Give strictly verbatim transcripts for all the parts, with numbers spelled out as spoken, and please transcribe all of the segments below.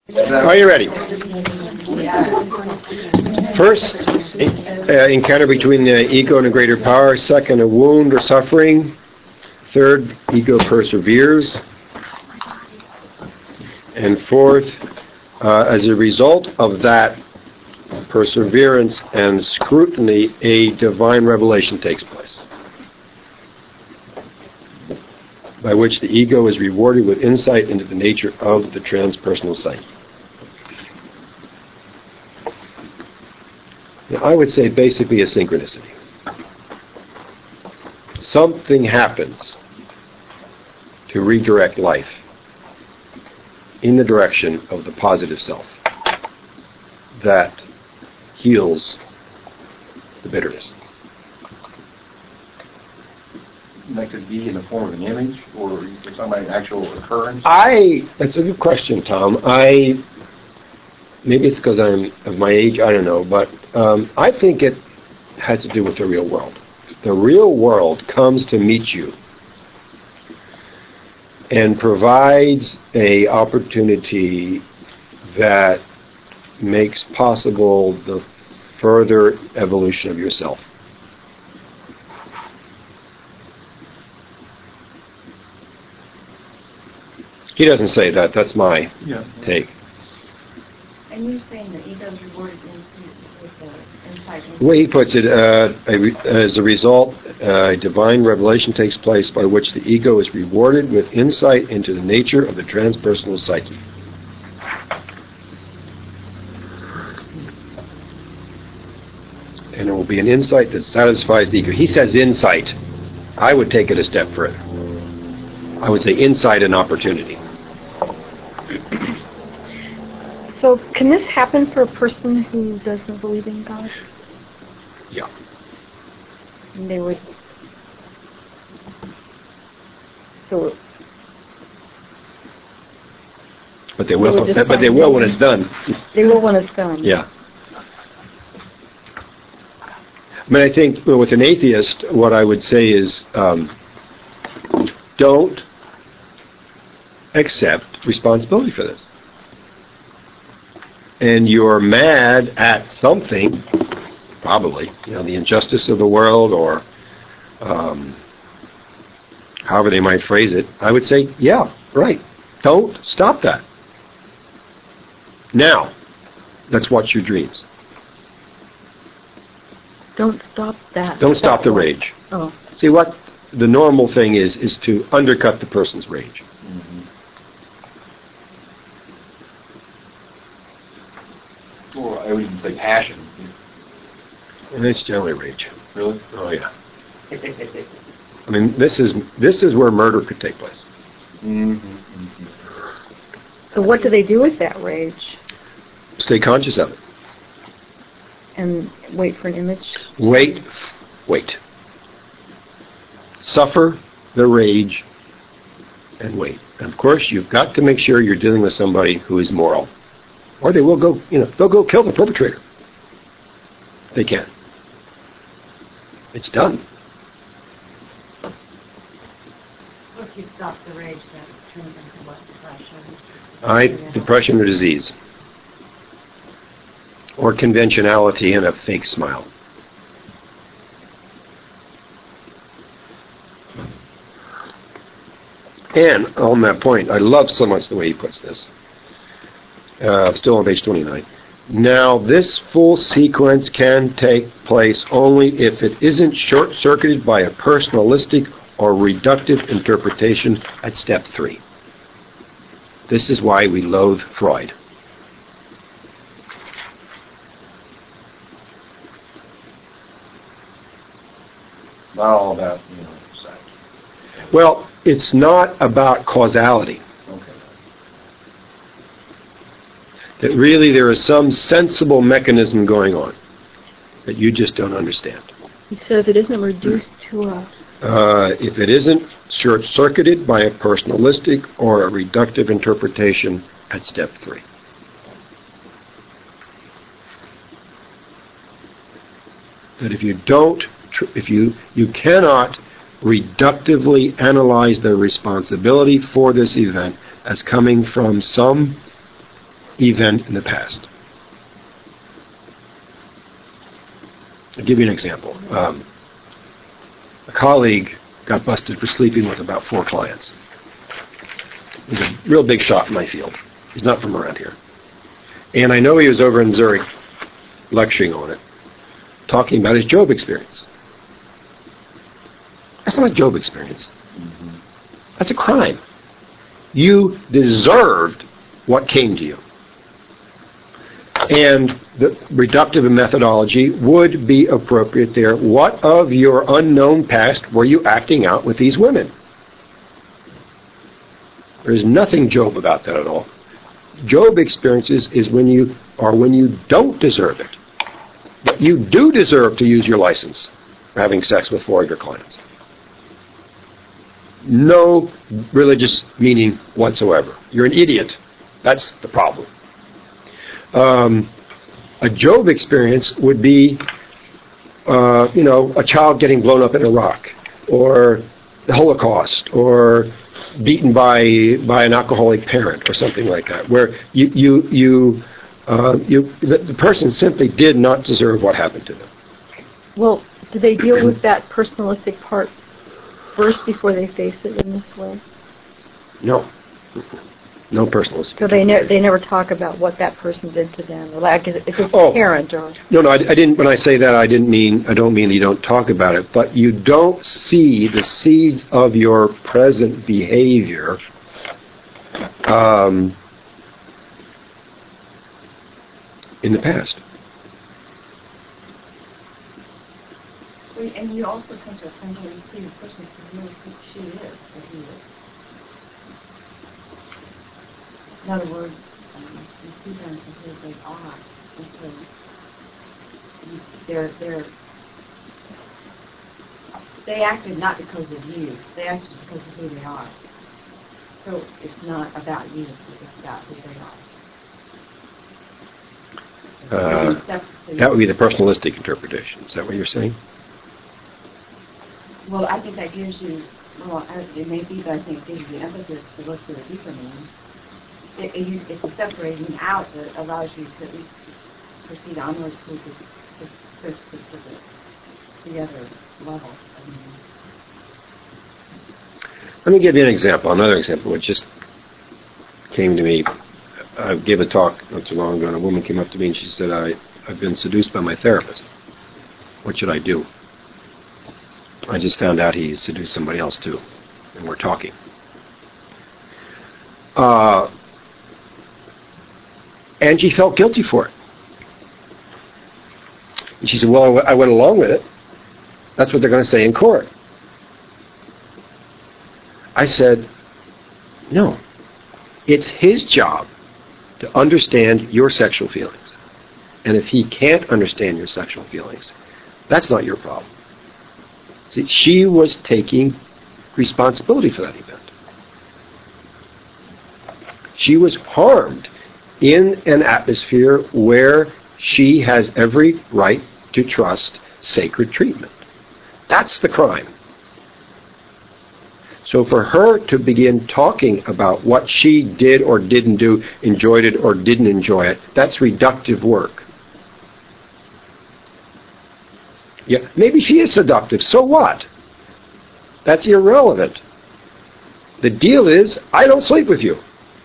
Are you ready? First, uh, encounter between the ego and a greater power. Second, a wound or suffering. Third, ego perseveres. And fourth, uh, as a result of that perseverance and scrutiny, a divine revelation takes place, by which the ego is rewarded with insight into the nature of the transpersonal psyche. Now, I would say basically a synchronicity. Something happens to redirect life in the direction of the positive self that heals the bitterness. That could be in the form of an image, or you're talking about an actual occurrence? I, that's a good question, Tom. I, maybe it's because I'm of my age, I don't know, but um, I think it has to do with the real world. The real world comes to meet you and provides a opportunity that makes possible the further evolution of yourself. He doesn't say that. That's my yeah. take. And you're saying the ego is rewarded with the insight. The way he puts it, uh, a, as a result, uh, a divine revelation takes place by which the ego is rewarded with insight into the nature of the transpersonal psyche. And it will be an insight that satisfies the ego. He says insight. I would take it a step further. I would say insight and opportunity. So can this happen for a person who doesn't believe in God? Yeah. And they would... So... But they will, They would just but they will when it's done. They will when it's done. Yeah. I mean, I think well, with an atheist, what I would say is um, don't accept responsibility for this. And you're mad at something, probably, you know, the injustice of the world, or um, however they might phrase it. I would say, yeah, right. Don't stop that. Now, let's watch your dreams. Don't stop that. Don't stop the rage. Oh. See, what the normal thing is, is to undercut the person's rage. Mm-hmm. Or I would even say passion. And it's generally rage. Really? Oh, yeah. I mean, this is this is where murder could take place. Mm-hmm. Mm-hmm. So what do they do with that rage? Stay conscious of it. And wait for an image? Wait, wait. Suffer the rage and wait. And of course, you've got to make sure you're dealing with somebody who is moral. Or they will go, you know, they'll go kill the perpetrator. They can. It's done. So if you stop the rage, that turns into what? Depression? I, depression or disease. Or conventionality and a fake smile. And on that point, I love so much the way he puts this. Uh, still on page twenty-nine. Now, this full sequence can take place only if it isn't short-circuited by a personalistic or reductive interpretation at step three. This is why we loathe Freud. It's not all about, you know, sex. Well, it's not about causality. Okay. That really there is some sensible mechanism going on that you just don't understand. He said if it isn't reduced to a... Uh, if it isn't short-circuited by a personalistic or a reductive interpretation at step three. That if you don't, if you, you cannot reductively analyze the responsibility for this event as coming from some event in the past. I'll give you an example. Um, a colleague got busted for sleeping with about four clients. He's a real big shot in my field. He's not from around here. And I know he was over in Zurich lecturing on it, talking about his Job experience. That's not a Job experience. Mm-hmm. That's a crime. You deserved what came to you. And the reductive methodology would be appropriate there. What of your unknown past were you acting out with these women? There's nothing Job about that at all. Job experiences is when you are when you don't deserve it. But you do deserve to use your license for having sex with four of your clients. No religious meaning whatsoever. You're an idiot. That's the problem. Um, a Job experience would be, uh, you know, a child getting blown up in Iraq, or the Holocaust, or beaten by by an alcoholic parent, or something like that, where you you you uh, you the, the person simply did not deserve what happened to them. Well, do they deal with that personalistic part first before they face it in this way? No. No personalistic. So they ne- they never talk about what that person did to them, or like if it's a oh. parent or. No, no, I, I didn't. When I say that, I didn't mean. I don't mean that you don't talk about it, but you don't see the seeds of your present behavior. Um, in the past. And you also come to a point where you see the person for who she is, or he is. In other words, um, you see them for who they are, and so you, they're they're they acted not because of you; they acted because of who they are. So it's not about you; it's about who they are. Uh, that would be the personalistic interpretation. Is that what you're saying? Well, I think that gives you. Well, it may be, but I think it gives you the emphasis to look for the deeper meaning. It, it, it's a separating out that allows you to at least proceed onwards to, to, to search the, the, the other level of meaning. Let me give you an example, another example, which just came to me. I gave a talk not too long ago, and a woman came up to me and she said, I, I've been seduced by my therapist. What should I do? I just found out he seduced somebody else too, and we're talking. Uh, and she felt guilty for it. And she said, well, I, w- I went along with it. That's what they're going to say in court. I said, no. It's his job to understand your sexual feelings. And if he can't understand your sexual feelings, that's not your problem. See, she was taking responsibility for that event. She was harmed in an atmosphere where she has every right to trust sacred treatment. That's the crime. So for her to begin talking about what she did or didn't do, enjoyed it or didn't enjoy it, that's reductive work. Yeah, maybe she is seductive. So what? That's irrelevant. The deal is, I don't sleep with you.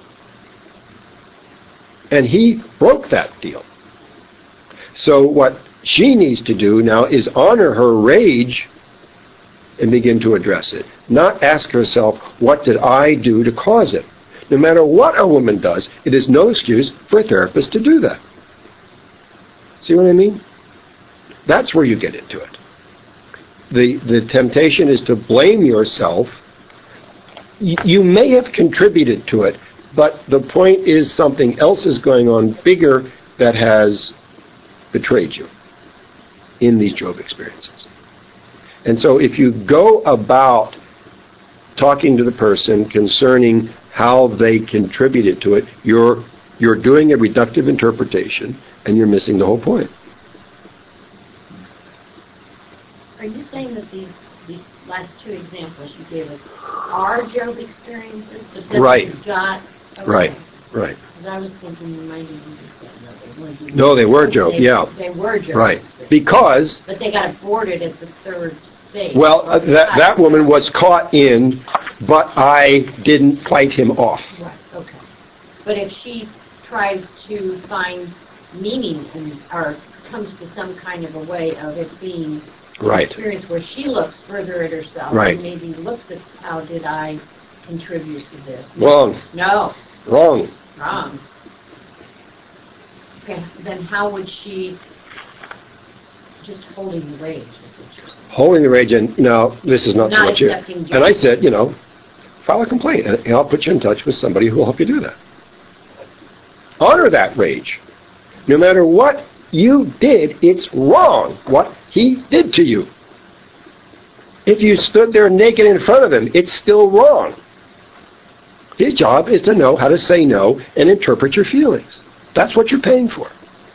And he broke that deal. So what she needs to do now is honor her rage and begin to address it. Not ask herself, what did I do to cause it? No matter what a woman does, it is no excuse for a therapist to do that. See what I mean? That's where you get into it. The the temptation is to blame yourself. Y- you may have contributed to it, but the point is something else is going on bigger that has betrayed you in these Job experiences. And so if you go about talking to the person concerning how they contributed to it, you're you're doing a reductive interpretation and you're missing the whole point. Are you saying that these, these last two examples you gave us are Job experiences, but then Right. you've got... Okay. Right. Right. Because I was thinking, maybe you just said, no, they weren't. doing No, they were that. Job, They- yeah. They were Job. Right. Because, But they got aborted at the third stage. well, uh, that, that woman was caught in, but I didn't fight him off. Right, okay. But if she tries to find meaning in, or comes to some kind of a way of it being an Right. experience where she looks further at herself Right. and maybe looks at how did I contribute to this. Wrong. No, Wrong. wrong. Okay, then how would she, just holding the rage is what you're saying. Holding the rage, and, no, this is not, so Not much you. accepting And I judgment. said, you know, file a complaint, and I'll put you in touch with somebody who will help you do that. Honor that rage. No matter what you did, it's wrong what he did to you. If you stood there naked in front of him, it's still wrong. His job is to know how to say no and interpret your feelings. That's what you're paying for.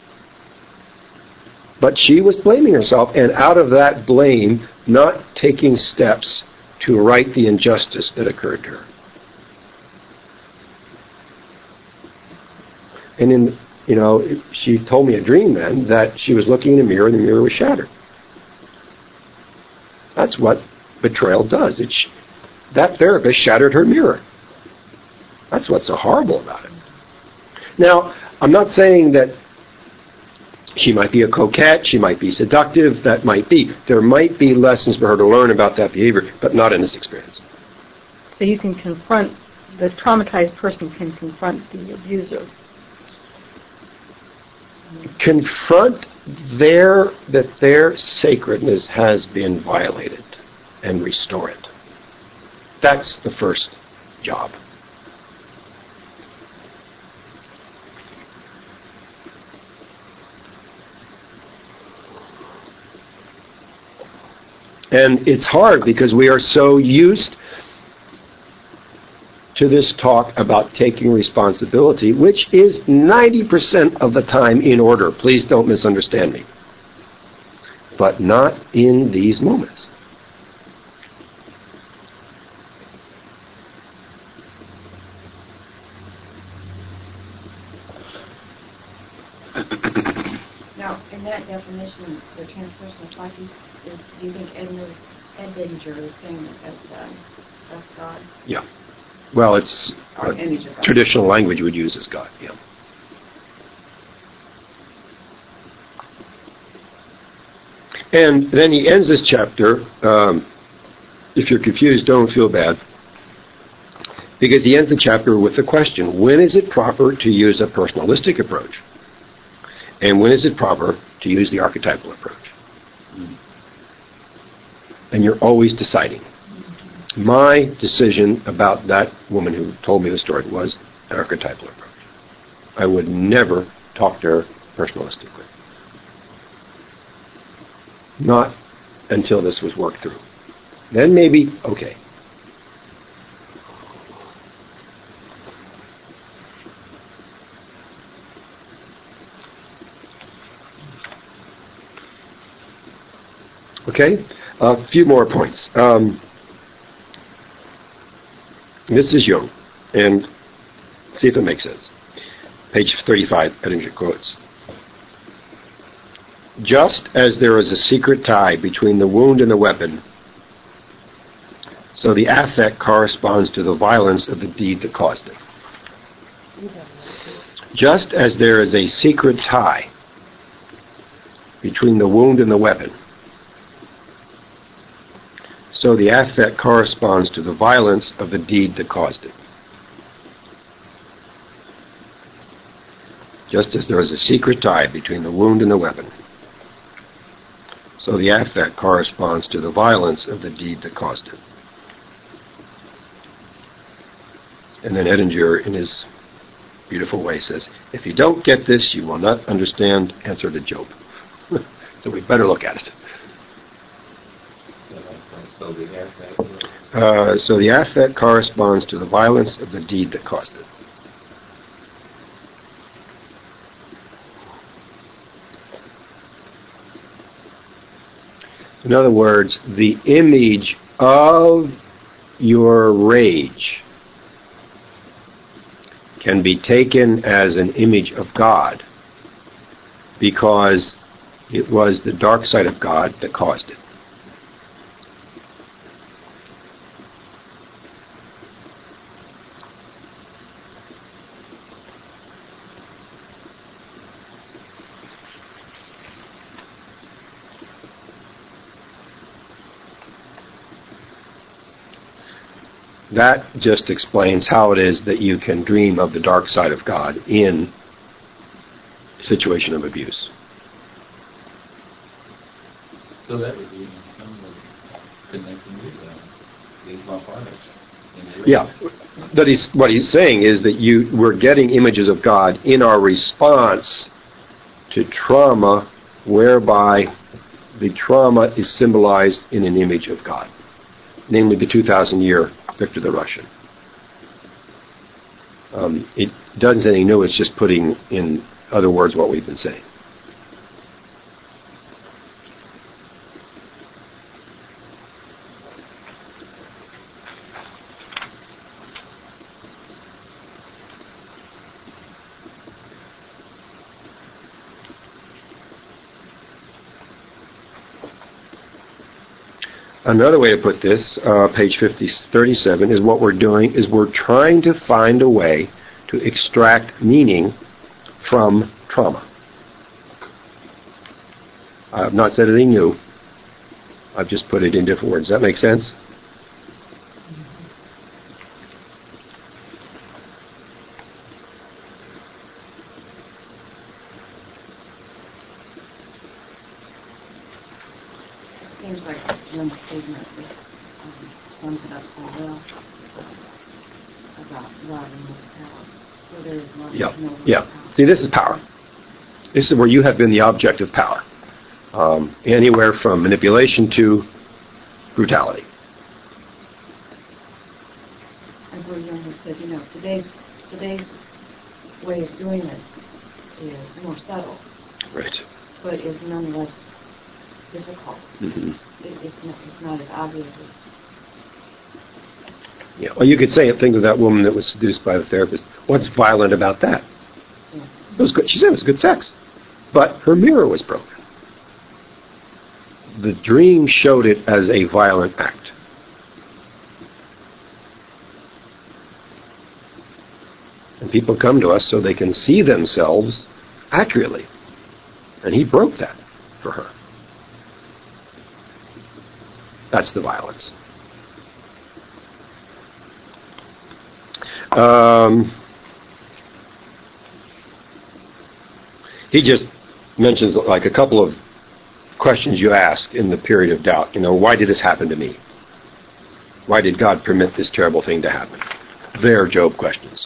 But she was blaming herself, and out of that blame, not taking steps to right the injustice that occurred to her. And in, you know, she told me a dream then that she was looking in a mirror and the mirror was shattered. That's what betrayal does. It's, that therapist shattered her mirror. That's what's so horrible about it. Now, I'm not saying that she might be a coquette, she might be seductive, that might be. There might be lessons for her to learn about that behavior, but not in this experience. So you can confront, the traumatized person can confront the abuser. Confront their, that their sacredness has been violated and restore it. That's the first job. And it's hard because we are so used to this talk about taking responsibility, which is ninety percent of the time in order. Please don't misunderstand me. But not in these moments. Now, in that definition, the transpersonal psyche, is, do you think Edmund, Edinger is saying that that's, uh, that's God? Yeah. Well, it's Or uh, image of God? traditional language would use as God, yeah. And then he ends this chapter, um, if you're confused, don't feel bad, because he ends the chapter with the question, when is it proper to use a personalistic approach? And when is it proper to use the archetypal approach? And you're always deciding. My decision about that woman who told me the story was an archetypal approach. I would never talk to her personalistically. Not until this was worked through. Then maybe, okay. Okay? A few more points. Um, this is Jung, and see if it makes sense. Page thirty-five, Edinger quotes. Just as there is a secret tie between the wound and the weapon, so the affect corresponds to the violence of the deed that caused it. Just as there is a secret tie between the wound and the weapon, so the affect corresponds to the violence of the deed that caused it. Just as there is a secret tie between the wound and the weapon, so the affect corresponds to the violence of the deed that caused it. And then Edinger, in his beautiful way, says, if you don't get this, you will not understand Answer to Job. So we better look at it. So the affect, Uh, so the affect corresponds to the violence of the deed that caused it. In other words, the image of your rage can be taken as an image of God because it was the dark side of God that caused it. That just explains how it is that you can dream of the dark side of God in a situation of abuse. So that would be some connecting with the Islam products. Yeah, but he's, what he's saying is that you we're getting images of God in our response to trauma, whereby the trauma is symbolized in an image of God, namely the two thousand year Victor the Russian. Um, it doesn't say anything new, it's just putting in other words what we've been saying. Another way to put this, uh, page fifty, thirty-seven, is what we're doing is we're trying to find a way to extract meaning from trauma. I've not said anything new. I've just put it in different words. Does that make sense? Seems like one statement that um, sums it up so well uh, about love and power. So there is love Yeah, and no yeah. power. See, this is power. This is where you have been the object of power. Um, anywhere from manipulation to brutality. And where Jung has said, you know, today's today's way of doing it is more subtle, Right. but is nonetheless difficult. Mm-hmm. It, it's, not, it's not as obvious as Yeah. Well, you could say it. Think of that woman that was seduced by the therapist. What's violent about that? yeah. It was good. She said it was good sex, but her mirror was broken. The dream showed it as a violent act. And people come to us so they can see themselves accurately. And he broke that for her. That's the violence. Um, he just mentions like a couple of questions you ask in the period of doubt. You know, why did this happen to me? Why did God permit this terrible thing to happen? They're Job questions.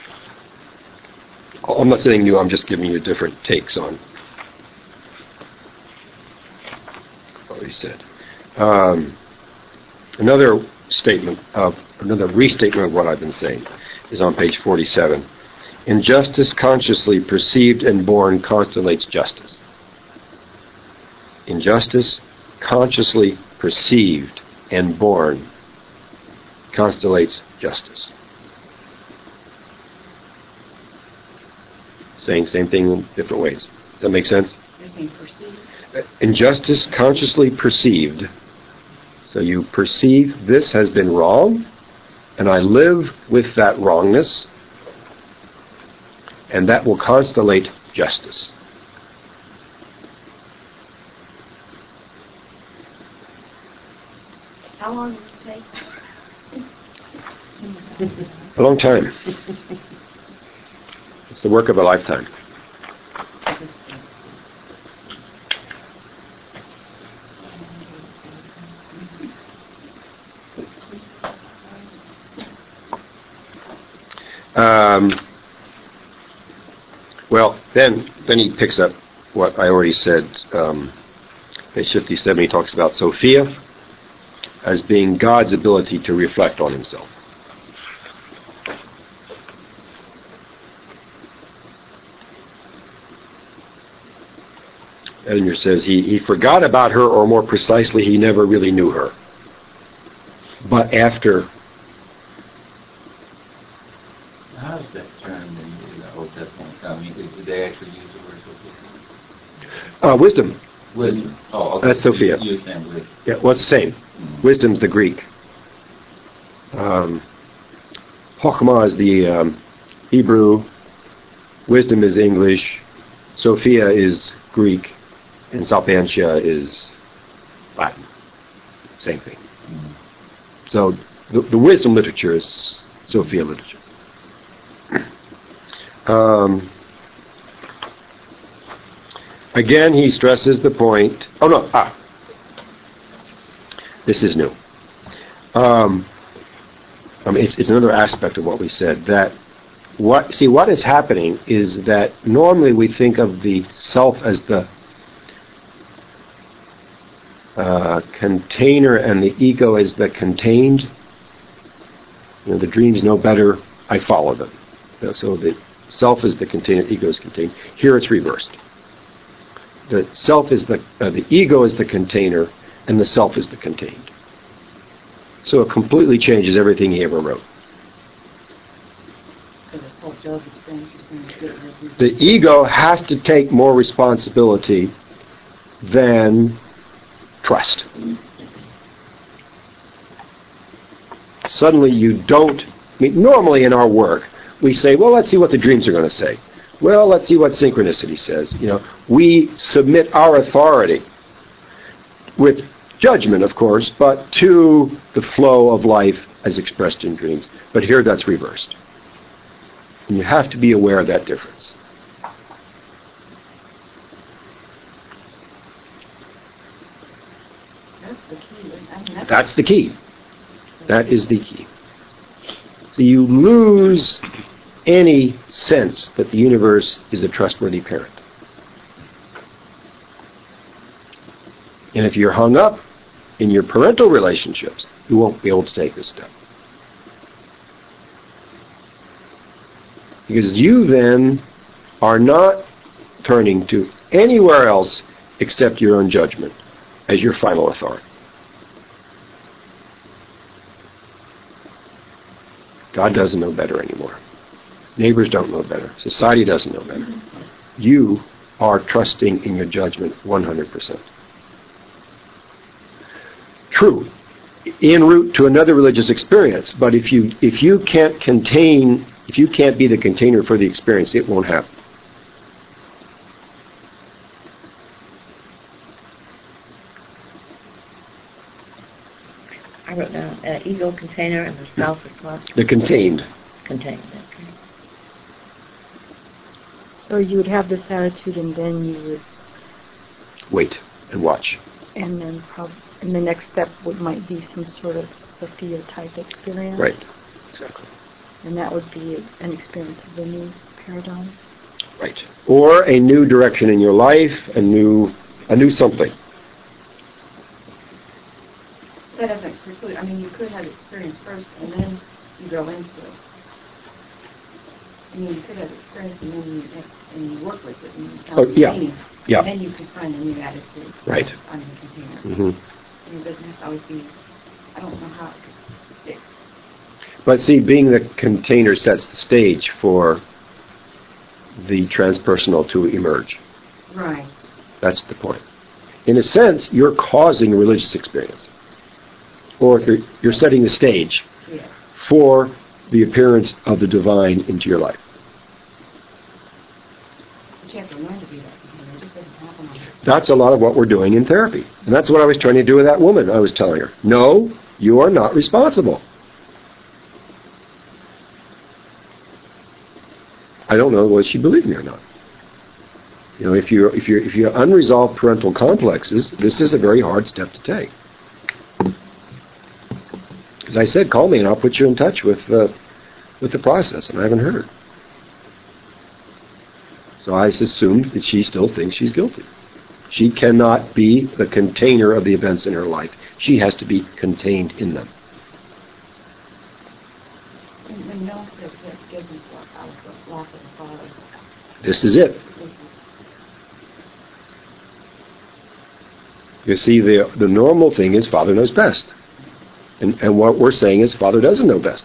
I'm not saying new, I'm just giving you different takes on what he said. Um, another statement of, another restatement of what I've been saying is on page forty-seven. Injustice consciously perceived and born constellates justice. Injustice consciously perceived and born constellates justice. Saying same thing in different ways. Does that make sense? You're saying perceived? Injustice consciously perceived. So you perceive this has been wrong, and I live with that wrongness, and that will constellate justice. How long does it take? A long time. It's the work of a lifetime. Um, well, then, then he picks up what I already said. Um, page fifty-seven, he talks about Sophia as being God's ability to reflect on himself. Edinger says he, he forgot about her, or more precisely, he never really knew her. But after... How is that term Uh, wisdom. Wisdom. Oh, okay. That's Sophia. You saying wisdom. Yeah, well, it's the same. Mhm. Wisdom's the Greek. Um, Chokhmah is the um, Hebrew. Wisdom is English. Sophia is Greek. And Sapientia is Latin. Same thing. Mhm. So the, the wisdom literature is Sophia literature. Um, again, he stresses the point. Oh no, ah, this is new. Um, I mean, it's, it's another aspect of what we said. That what see what is happening is that normally we think of the self as the uh, container and the ego as the contained. You know, the dreams know better. I follow them. So the self is the container, ego is contained. Here it's reversed. The self is the uh, the ego is the container, and the self is the contained. So it completely changes everything he ever wrote. So this whole Job experience, you're saying is good. The ego has to take more responsibility than trust. Suddenly you don't, I mean, normally in our work, we say, well, let's see what the dreams are going to say. Well, let's see what synchronicity says. You know, we submit our authority with judgment, of course, but to the flow of life as expressed in dreams. But here that's reversed. And you have to be aware of that difference. That's the key. I mean, that's, That's the key. That is the key. So you lose any sense that the universe is a trustworthy parent. And if you're hung up in your parental relationships, you won't be able to take this step. Because you then are not turning to anywhere else except your own judgment as your final authority. God doesn't know better anymore. Neighbors don't know better. Society doesn't know better. You are trusting in your judgment one hundred percent. True, en route to another religious experience, but if you if you can't contain, if you can't be the container for the experience, it won't happen. I wrote down uh, ego container and the self is what? They're contained. Contained. Okay. So you would have this attitude, and then you would, Wait and watch. and then prob- and the next step would might be some sort of Sophia type experience. Right. Exactly. And that would be an experience of the new paradigm. Right. Or a new direction in your life, a new a new something. that doesn't preclude, I mean, you could have experience first and then you go into it. I mean, you could have experience and then you, and you work with it and you found Oh, yeah. meaning. Yeah. And then you could find a new attitude. Right. On the container. Mm-hmm. And it doesn't have to always be, I don't know how it could stick. But see, being the container sets the stage for the transpersonal to emerge. Right. That's the point. In a sense, you're causing a religious experience. Or you're, you're setting the stage Yeah. for the appearance of the divine into your life. But you have to learn to be that container. It just doesn't happen on its That's a lot of what we're doing in therapy. And that's what I was trying to do with that woman. I was telling her, no, you are not responsible. I don't know whether she believed me or not. You know, if you're if you're if you have unresolved parental complexes, this is a very hard step to take. As I said, call me and I'll put you in touch with uh, with the process, and I haven't heard. So I assumed that she still thinks she's guilty. She cannot be the container of the events in her life. She has to be contained in them. And when no says that forgiveness out of the lack of the Father. This is it. You see, the the normal thing is Father knows best. And, and what we're saying is Father doesn't know best.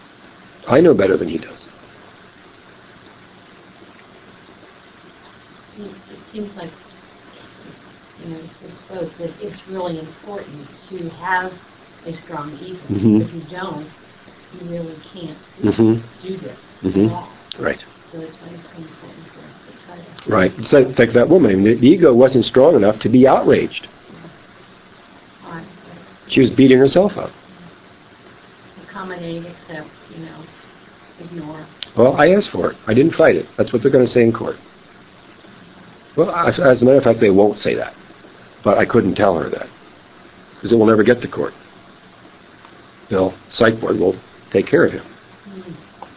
I know better than he does. seems, it seems like, you know, it's both, that it's really important to have a strong ego. Mhm. If you don't, you really can't Mhm. do this Mhm. at all. Right. So it's very important for us to try to... Right. It's like, like that woman. I mean, the ego wasn't strong enough to be outraged. Right. She was beating herself up. Accommodate, accept, you know, ignore. Well, I asked for it. I didn't fight it. That's what they're going to say in court. Well, as as a matter of fact, they won't say that. But I couldn't tell her that. Because it will never get to court. They'll, psych board will take care of him. Mm-hmm.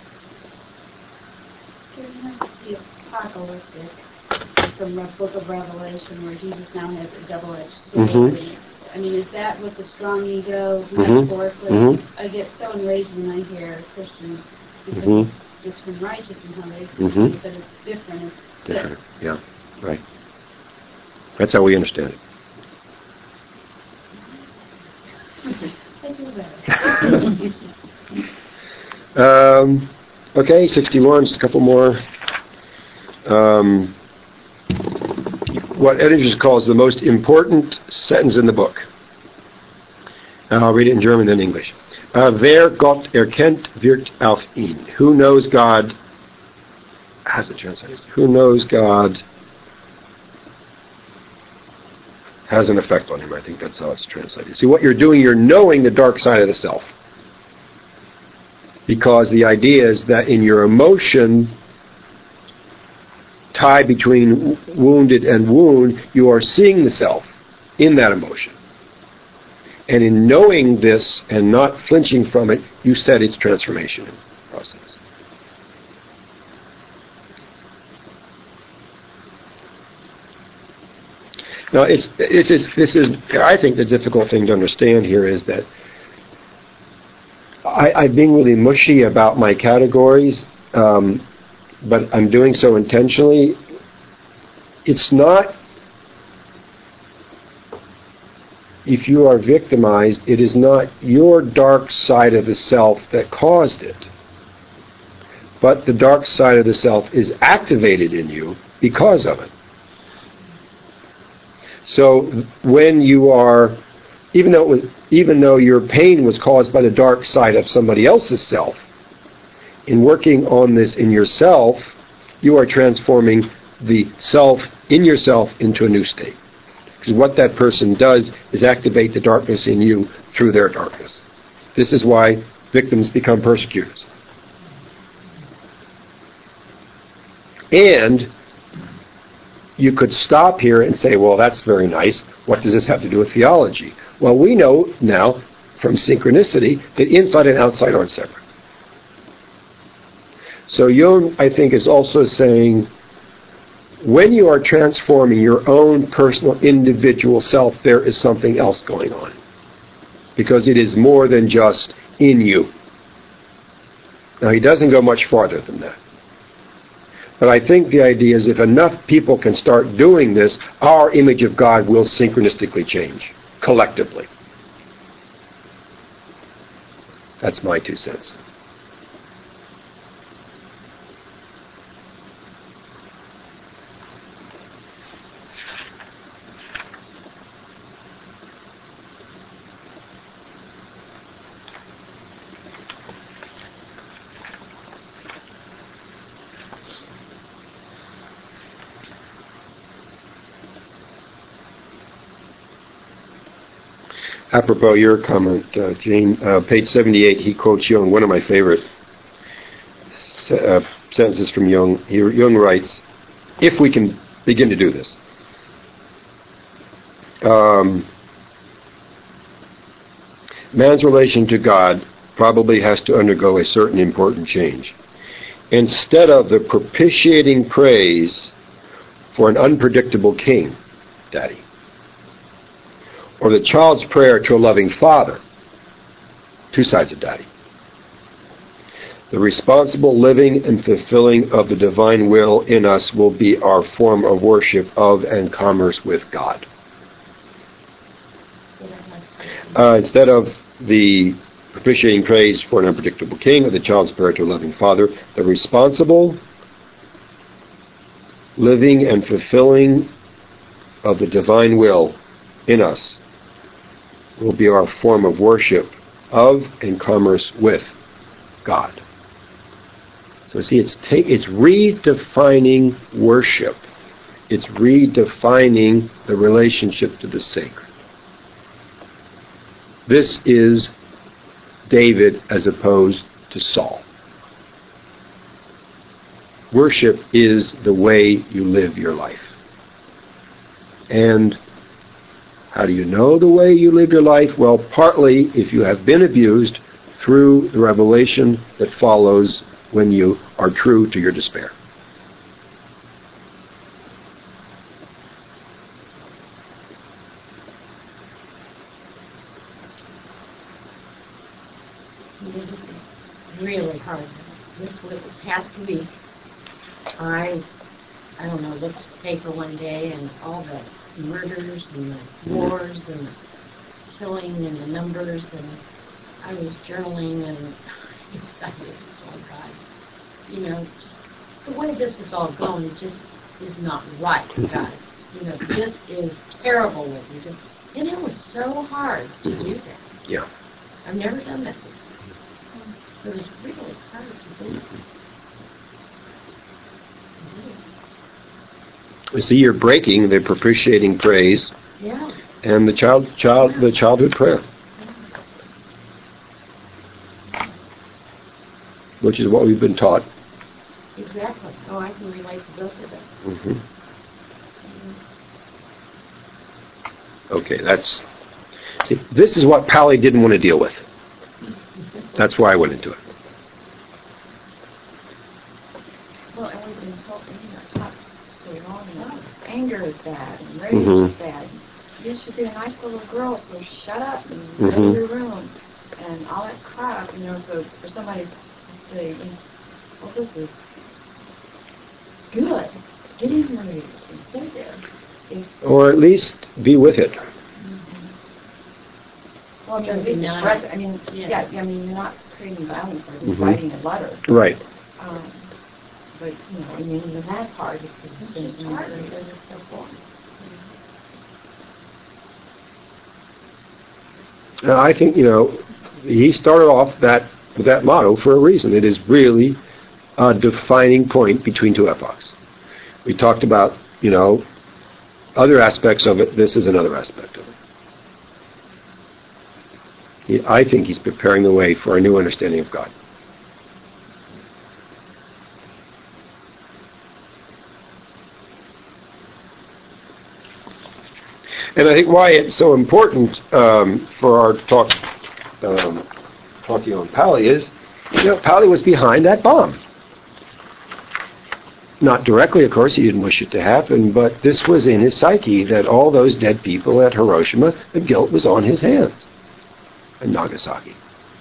The apocalyptic from the book of Revelation where Jesus now has a double-edged sword. Mhm. I mean, is that with the strong ego, Mhm. metaphorically? Mhm. I get so enraged when I hear Christians because Mhm. it's been righteous in how they Mhm. see it, but it's different. It's Different. Yeah. Right. That's how we understand it. I do better. Um, okay, sixty-one, just a couple more. Um, what Editors calls the most important sentence in the book. And I'll read it in German and English. Uh, Wer Gott erkennt, wirkt auf ihn. Who knows God, how's it translated? Who knows God has an effect on him. I think that's how it's translated. See, what you're doing, you're knowing the dark side of the self. Because the idea is that in your emotion tie between wounded and wound, you are seeing the self in that emotion. And in knowing this and not flinching from it, you set its transformation process. Now, it's, this is, this is, I think the difficult thing to understand here is that I, I'm being really mushy about my categories, um, but I'm doing so intentionally. It's not, if you are victimized, it is not your dark side of the self that caused it, but the dark side of the self is activated in you because of it. So when you are, even though it was, even though your pain was caused by the dark side of somebody else's self, in working on this in yourself, you are transforming the self in yourself into a new state. Because what that person does is activate the darkness in you through their darkness. This is why victims become persecutors. And you could stop here and say, well, that's very nice. What does this have to do with theology? Well, we know now from synchronicity that inside and outside aren't separate. So Jung, I think, is also saying, when you are transforming your own personal individual self, there is something else going on. Because it is more than just in you. Now, he doesn't go much farther than that. But I think the idea is if enough people can start doing this, our image of God will synchronistically change, collectively. That's my two cents. Apropos your comment, uh, Jane, uh, page seventy-eight, he quotes Jung, one of my favorite uh, sentences from Jung. He, Jung writes, if we can begin to do this, um, man's relation to God probably has to undergo a certain important change. Instead of the propitiating praise for an unpredictable king, Daddy, or the child's prayer to a loving father, two sides of Daddy, the responsible living and fulfilling of the divine will in us will be our form of worship of and commerce with God. Uh, instead of the propitiating praise for an unpredictable king or the child's prayer to a loving father, the responsible living and fulfilling of the divine will in us will be our form of worship of and commerce with God. So see, it's take, it's redefining worship. It's redefining the relationship to the sacred. This is David as opposed to Saul. Worship is the way you live your life. And how do you know the way you live your life? Well, partly if you have been abused through the revelation that follows when you are true to your despair. This is really hard. This was past week. I, I don't know, looked at the paper one day and all the murders and the wars and the killing and the numbers, and I was journaling and I was, oh God, you know, the way this is all going just is not right, God. You know, this is terrible what you did. And it was so hard to do that. Yeah. I've never done that before. It was really hard to do. You see, you're breaking the propitiating praise Yeah. and the child, child, the childhood prayer, which is what we've been taught. Exactly. Oh, I can relate to both of them. Mm-hmm. Okay, that's... See, this is what Pally didn't want to deal with. That's why I went into it. Well, and we've been told, you know, taught so long enough. Anger is bad, and rage Mhm. is bad. You should be a nice little girl, so shut up and Mhm. go to your room, and all that crap, you know. So for somebody to say, well, this is good, get in the rage and stay there. It's, Or at least be with it. well, I mean, Don't at least deny express it. it. I mean, Yeah. yeah. I mean, you're not creating violence or just Mhm. writing a letter. Right. Um, but, you know, I mean, even that part is it's just hard because it's so foreign. Now, I think, you know, he started off that with that motto for a reason. It is really a defining point between two epochs. We talked about, you know, other aspects of it. This is another aspect of it. He, I think he's preparing the way for a new understanding of God. And I think why it's so important um, for our talk, um, talking on Pally is, you know, Pally was behind that bomb. Not directly, of course, he didn't wish it to happen, but this was in his psyche, that all those dead people at Hiroshima, the guilt was on his hands. And Nagasaki.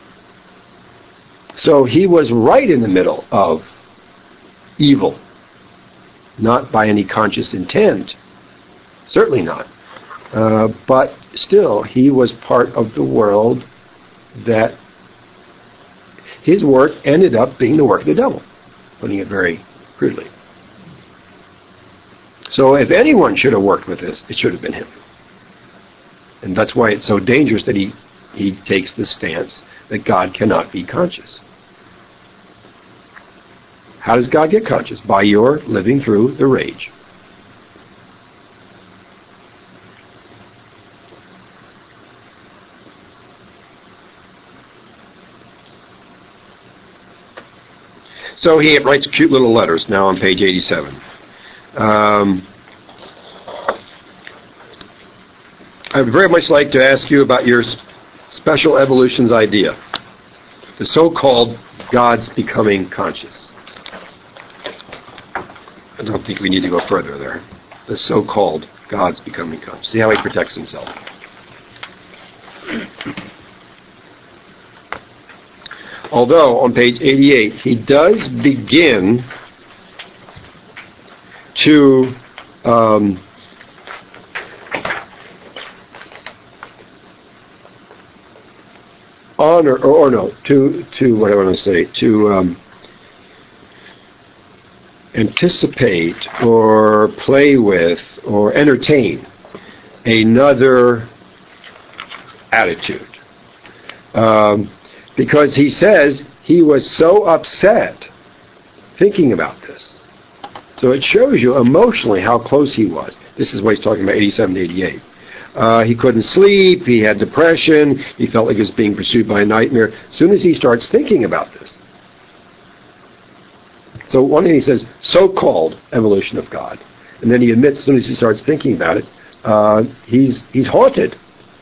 So he was right in the middle of evil. Not by any conscious intent. Certainly not. Uh, but still, he was part of the world that his work ended up being the work of the devil, putting it very crudely. So if anyone should have worked with this, it should have been him. And that's why it's so dangerous that he, he takes the stance that God cannot be conscious. How does God get conscious? By your living through the rage. So he writes cute little letters now on page eighty-seven. Um, I would very much like to ask you about your special evolutions idea, the so-called God's becoming conscious. I don't think we need to go further there. The so-called God's becoming conscious. See how he protects himself. Although, on page eighty-eight, he does begin to um, honor, or, or no, to, to, what do I want to say, to um, anticipate or play with or entertain another attitude. Um, because he says he was so upset thinking about this. So it shows you emotionally how close he was. This is what he's talking about, eighty-seven to eighty-eight. Uh, he couldn't sleep, he had depression, he felt like he was being pursued by a nightmare. As soon as he starts thinking about this. So one thing he says, so-called evolution of God. And then he admits as soon as he starts thinking about it, uh, he's he's haunted.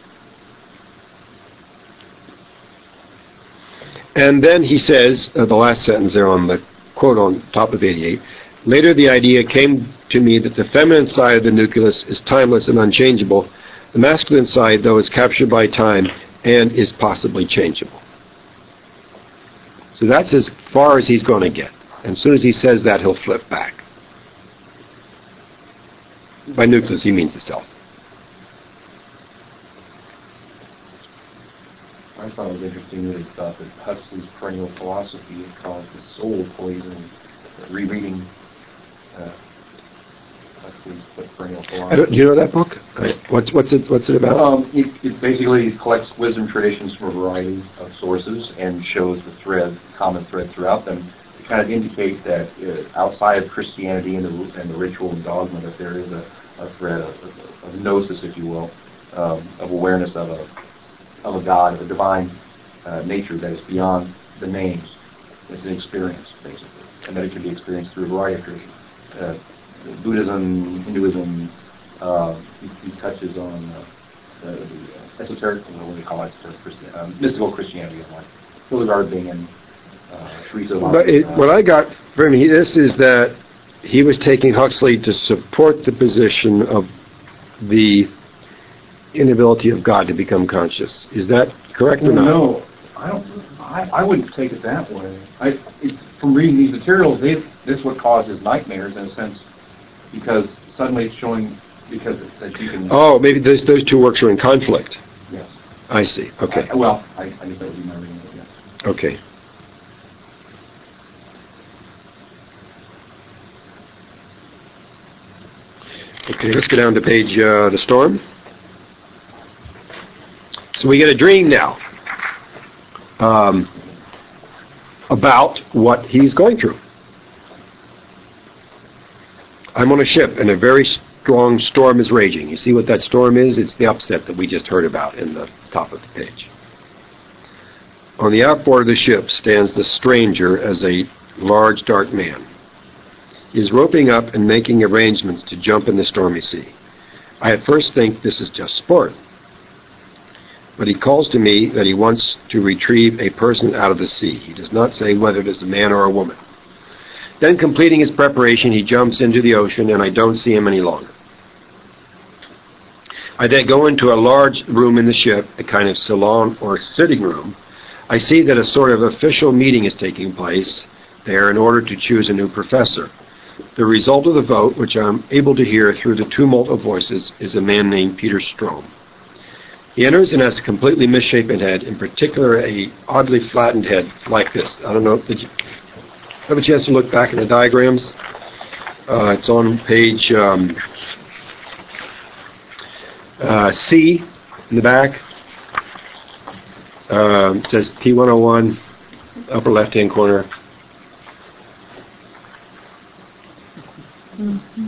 And then he says, uh, the last sentence there on the quote on top of eighty-eight, later the idea came to me that the feminine side of the nucleus is timeless and unchangeable. The masculine side, though, is captured by time and is possibly changeable. So that's as far as he's going to get. And as soon as he says that, he'll flip back. By nucleus, he means the self. I thought it was interesting that he thought that Huxley's perennial philosophy had caused the soul poison. Rereading uh, Huxley's perennial I philosophy. don't, do you know that book? What's what's it what's it about? Um, it, it basically collects wisdom traditions from a variety of sources and shows the thread, common thread throughout them, to kind of indicate that uh, outside of Christianity and the, and the ritual and dogma, that there is a, a thread of, of, of gnosis, if you will, um, of awareness of a of a God, of a divine uh, nature that is beyond the names. It's an experience, basically, and that it can be experienced through a variety of traditions. Uh, Buddhism, Hinduism, uh, he, he touches on uh, the, the esoteric, what do they call it, Christian, uh, mystical Christianity, like Hildegard Bingen, uh, Teresa. But it, what I got from him, this is that he was taking Huxley to support the position of the inability of God to become conscious. Is that correct or not? No, I don't. I, I wouldn't take it that way. I, it's from reading these materials. They, this is what causes nightmares in a sense, because suddenly it's showing because it, that you can. Oh, maybe those those two works are in conflict. Yes. I see. Okay. I, well, I, I guess that would be my reading of it. Yes. Okay. Okay. Let's go down to page uh, the storm. So we get a dream now um, about what he's going through. I'm on a ship and a very strong storm is raging. You see what that storm is? It's the upset that we just heard about in the top of the page. On the outboard of the ship stands the stranger as a large, dark man. He is roping up and making arrangements to jump in the stormy sea. I at first think this is just sport. But he calls to me that he wants to retrieve a person out of the sea. He does not say whether it is a man or a woman. Then, completing his preparation, he jumps into the ocean, and I don't see him any longer. I then go into a large room in the ship, a kind of salon or sitting room. I see that a sort of official meeting is taking place there in order to choose a new professor. The result of the vote, which I'm able to hear through the tumult of voices, is a man named Peter Strom. He enters and has a completely misshapen head, in particular a oddly flattened head like this. I don't know, did you have a chance to look back at the diagrams? Uh, it's on page um, uh, C in the back. Uh, it says P one oh one, upper left-hand corner. Mm-hmm.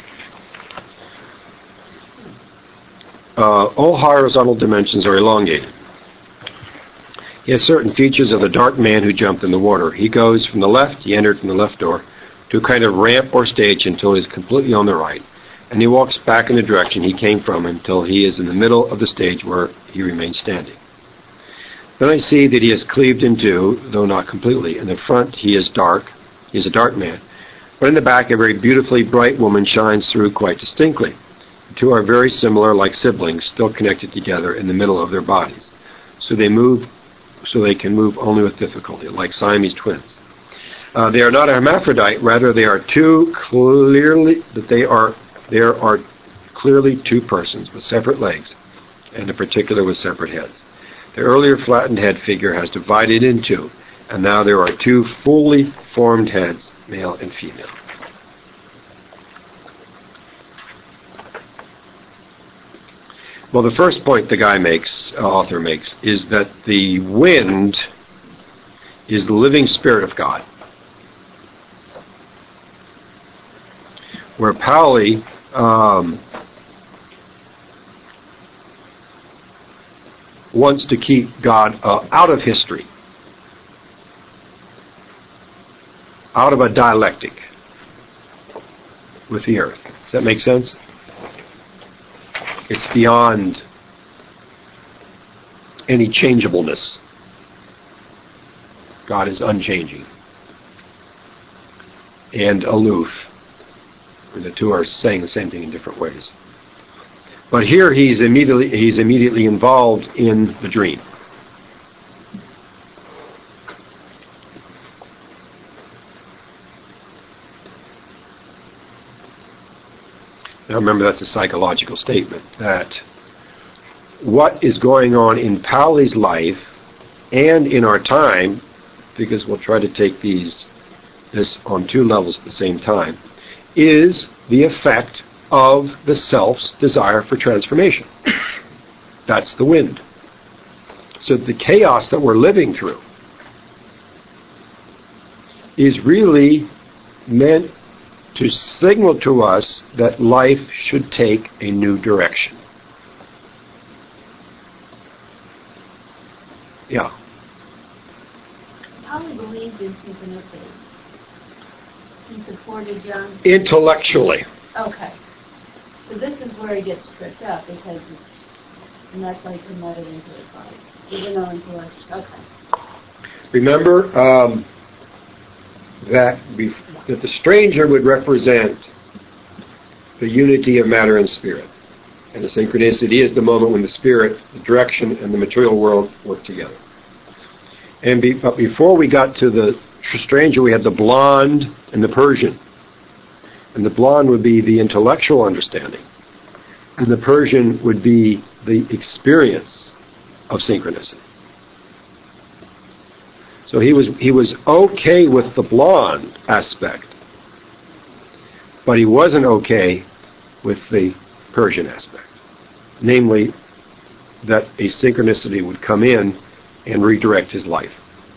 Uh, all horizontal dimensions are elongated. He has certain features of the dark man who jumped in the water. He goes from the left, he entered from the left door, to a kind of ramp or stage until he is completely on the right, and he walks back in the direction he came from until he is in the middle of the stage where he remains standing. Then I see that he is cleaved in two, though not completely. In the front he is dark, he is a dark man, but in the back a very beautifully bright woman shines through quite distinctly. The two are very similar, like siblings, still connected together in the middle of their bodies. So they move, so they can move only with difficulty, like Siamese twins. Uh, they are not a hermaphrodite, rather they are two clearly, that they are, there are clearly two persons with separate legs, and in particular with separate heads. The earlier flattened head figure has divided in two, and now there are two fully formed heads, male and female. Well, the first point the guy makes, uh, author makes, is that the wind is the living spirit of God. Where Pauli um, wants to keep God uh, out of history, out of a dialectic with the earth. Does that make sense? It's beyond any changeableness. God is unchanging and aloof. And the two are saying the same thing in different ways. But here he's immediately he's immediately involved in the dream. Now remember, that's a psychological statement, that what is going on in Pauli's life and in our time, because we'll try to take these this on two levels at the same time, is the effect of the self's desire for transformation. That's the wind. So the chaos that we're living through is really meant to signal to us that life should take a new direction. Yeah. Pauli believed in synchronicity. He supported John. Intellectually. Okay. So this is where he gets tripped up, because it's, and that's why he couldn't let it into his life. Even though intellectual. Okay. Remember um, that bef- that the stranger would represent the unity of matter and spirit. And the synchronicity is the moment when the spirit, the direction, and the material world work together. And be, but before we got to the stranger, we had the blonde and the Persian. And the blonde would be the intellectual understanding. And the Persian would be the experience of synchronicity. So he was he was okay with the blonde aspect, but he wasn't okay with the Persian aspect. Namely, that a synchronicity would come in and redirect his life.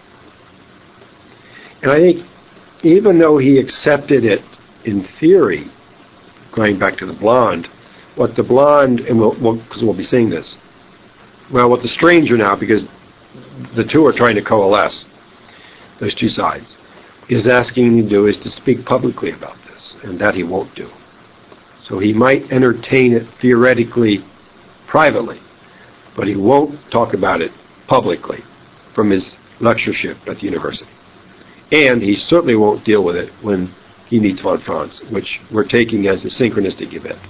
And I think even though he accepted it in theory, going back to the blonde, what the blonde, and we'll, we'll, because we'll be seeing this, well, what the stranger now, because the two are trying to coalesce, those two sides, is asking him to do is to speak publicly about this, and that he won't do. So he might entertain it theoretically, privately, but he won't talk about it publicly from his lectureship at the university. And he certainly won't deal with it when he meets von Franz, which we're taking as a synchronistic event.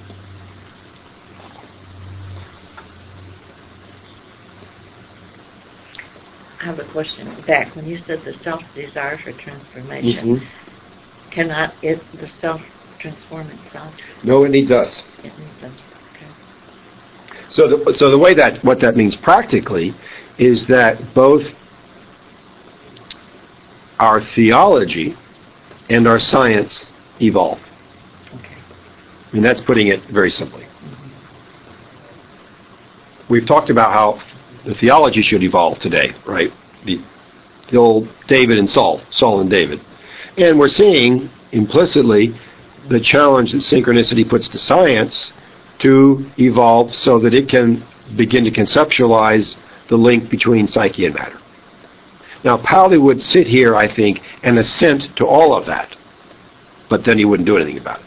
I have a question. Back when you said the self-desire for transformation, Mm-hmm. cannot it, the self, transform itself? No, it needs us. It needs us. Okay. So the, so the way that, what that means practically is that both our theology and our science evolve. Okay. I mean, that's putting it very simply. Mm-hmm. We've talked about how the theology should evolve today, right? The, the old David and Saul, Saul and David. And we're seeing implicitly the challenge that synchronicity puts to science to evolve so that it can begin to conceptualize the link between psyche and matter. Now, Pauli would sit here, I think, and assent to all of that, but then he wouldn't do anything about it.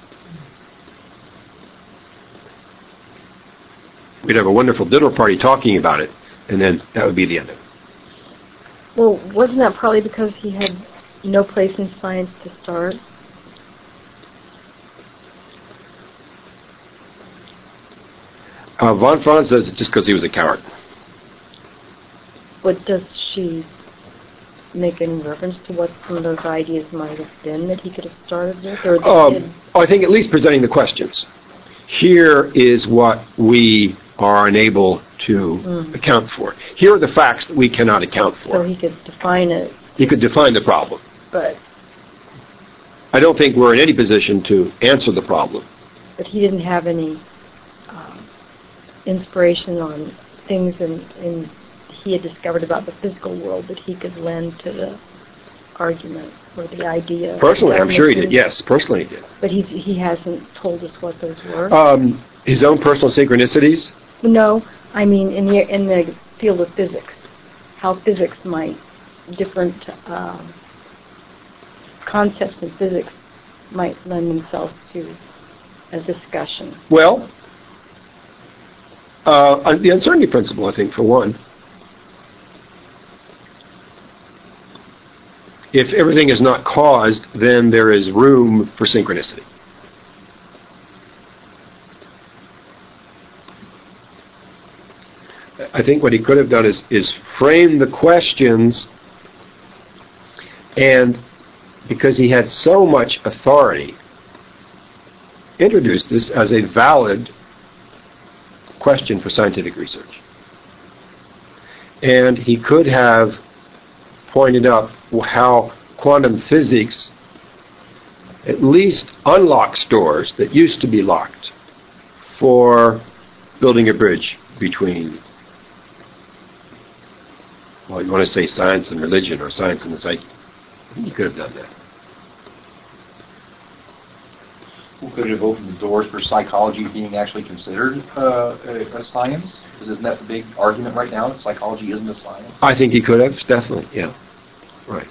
We'd have a wonderful dinner party talking about it, and then that would be the end of it. Well, wasn't that probably because he had no place in science to start? Uh, von Franz says it's just because he was a coward. But does she make any reference to what some of those ideas might have been that he could have started with? Or Um, did... I think at least presenting the questions. Here is what we are unable to Mm. account for. Here are the facts that we cannot account for. So he could define it, He could define the problem. but I don't think we're in any position to answer the problem. but he didn't have any um, inspiration on things in, in he had discovered about the physical world that he could lend to the argument or the idea. Personally, I'm sure he did. Yes, personally he did. But he he hasn't told us what those were. Um, his own personal synchronicities? No, I mean in the in the field of physics, how physics might different um, concepts in physics might lend themselves to a discussion. Well, uh, the uncertainty principle, I think, for one. If everything is not caused, then there is room for synchronicity. I think what he could have done is, is frame the questions, and because he had so much authority, introduced this as a valid question for scientific research. And he could have pointed out how quantum physics at least unlocks doors that used to be locked for building a bridge between, well, you want to say science and religion or science and the psyche. He could have done that. Well, could it have opened the doors for psychology being actually considered uh, a, a science? Because isn't that the big argument right now, that psychology isn't a science? I think he could have, definitely, yeah. Right.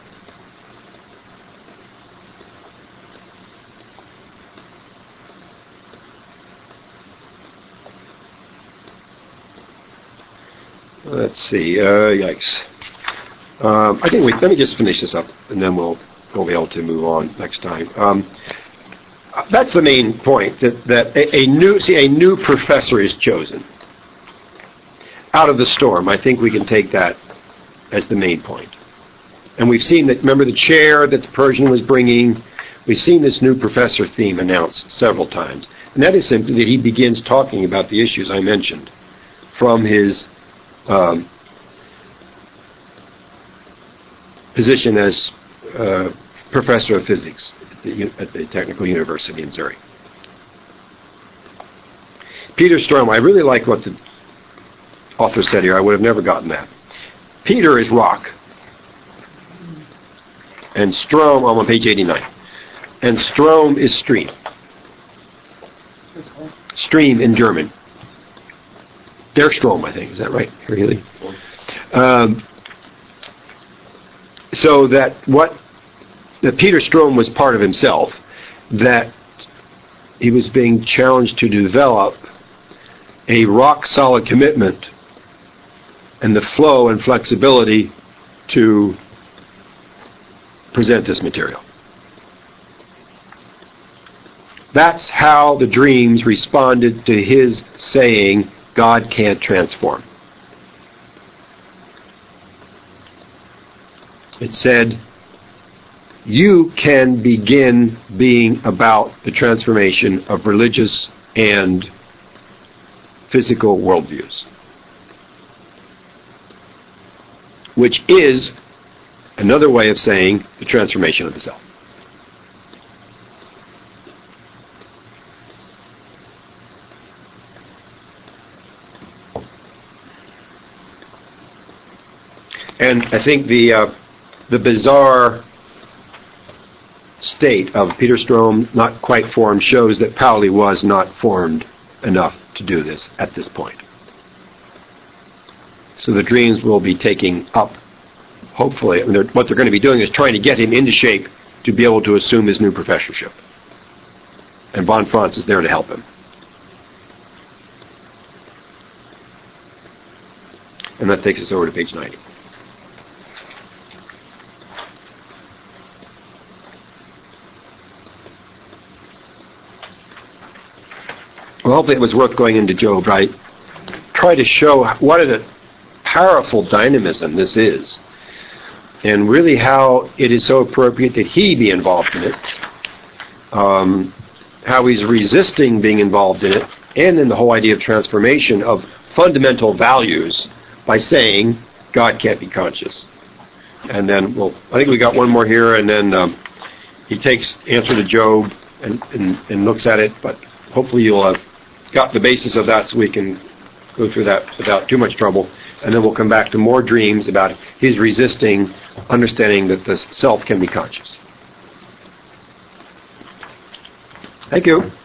Let's see. Uh, yikes. Um, I think we. Let me just finish this up, and then we'll we'll be able to move on next time. Um, that's the main point. That that a, a new see a new professor is chosen out of the storm. I think we can take that as the main point. And we've seen that, remember the chair that the Persian was bringing? We've seen this new professor theme announced several times. And that is simply that he begins talking about the issues I mentioned from his um, position as uh, professor of physics at the, at the Technical University in Zurich. Peter Strom, I really like what the author said here. I would have never gotten that. Peter is rock. And Strom, I'm on page eighty-nine. And Strom is stream. Stream in German. Der Strom, I think. Is that right, really? Um, so that what that Peter Strom was part of himself, that he was being challenged to develop a rock-solid commitment and the flow and flexibility to present this material. That's how the dreams responded to his saying, God can't transform. It said, you can begin being about the transformation of religious and physical worldviews, which is another way of saying the transformation of the self. And I think the uh, the bizarre state of Peter Strom not quite formed shows that Pauli was not formed enough to do this at this point. So the dreams will be taking up, hopefully, I mean, they're, what they're going to be doing is trying to get him into shape to be able to assume his new professorship. And von Franz is there to help him. And that takes us over to page ninety. Well, hopefully it was worth going into Job, right? Try to show what a powerful dynamism this is, and really how it is so appropriate that he be involved in it, um, how he's resisting being involved in it, and in the whole idea of transformation of fundamental values by saying God can't be conscious. And then, well, I think we got one more here, and then um, he takes answer to Job and, and, and looks at it, but hopefully you'll have got the basis of that so we can go through that without too much trouble, and then we'll come back to more dreams about his resisting understanding that the self can be conscious. Thank you.